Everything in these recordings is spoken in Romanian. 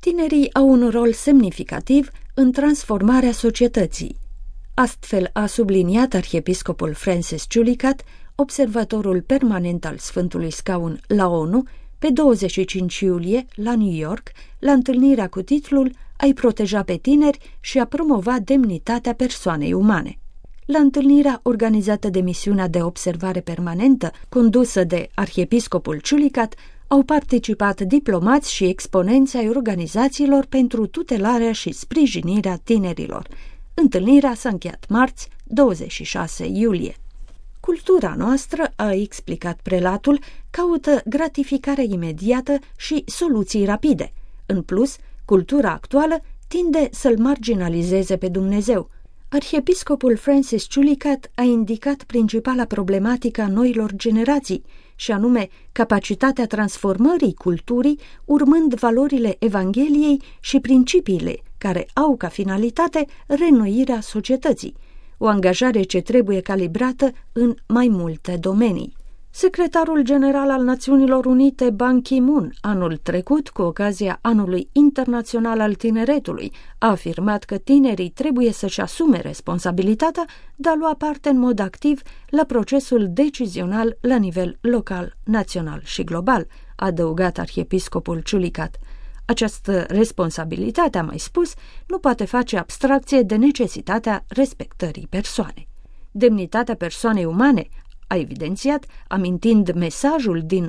Tinerii au un rol semnificativ în transformarea societății. Astfel a subliniat arhiepiscopul Francis Chulicat, observatorul permanent al Sfântului Scaun la ONU, pe 25 iulie, la New York, la întâlnirea cu titlul „A-i proteja pe tineri și a promova demnitatea persoanei umane”. La întâlnirea organizată de misiunea de observare permanentă, condusă de arhiepiscopul Chulicat, au participat diplomați și exponenți ai organizațiilor pentru tutelarea și sprijinirea tinerilor. Întâlnirea s-a încheiat marți, 26 iulie. Cultura noastră, a explicat prelatul, caută gratificare imediată și soluții rapide. În plus, cultura actuală tinde să-L marginalizeze pe Dumnezeu. Arhiepiscopul Francis Chulicat a indicat principala problematică a noilor generații, și anume capacitatea transformării culturii urmând valorile Evangheliei și principiile care au ca finalitate reînnoirea societății, o angajare ce trebuie calibrată în mai multe domenii. Secretarul general al Națiunilor Unite, Ban Ki-moon, anul trecut, cu ocazia Anului Internațional al Tineretului, a afirmat că tinerii trebuie să-și asume responsabilitatea de a lua parte în mod activ la procesul decizional la nivel local, național și global, a adăugat arhiepiscopul Chulicat. Această responsabilitate, a mai spus, nu poate face abstracție de necesitatea respectării persoanei. Demnitatea persoanei umane, a evidențiat, amintind mesajul din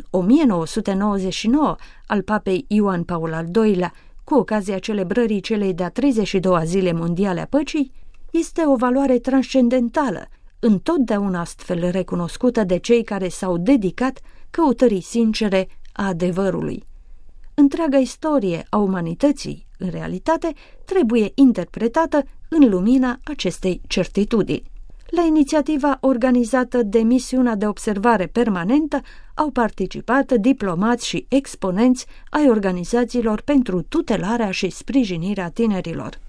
1999 al papei Ioan Paul al II-lea cu ocazia celebrării celei de-a 32-a zile mondiale a păcii, este o valoare transcendentală, întotdeauna astfel recunoscută de cei care s-au dedicat căutării sincere a adevărului. Întreaga istorie a umanității, în realitate, trebuie interpretată în lumina acestei certitudini. La inițiativa organizată de misiunea de observare permanentă au participat diplomați și exponenți ai organizațiilor pentru tutelarea și sprijinirea tinerilor.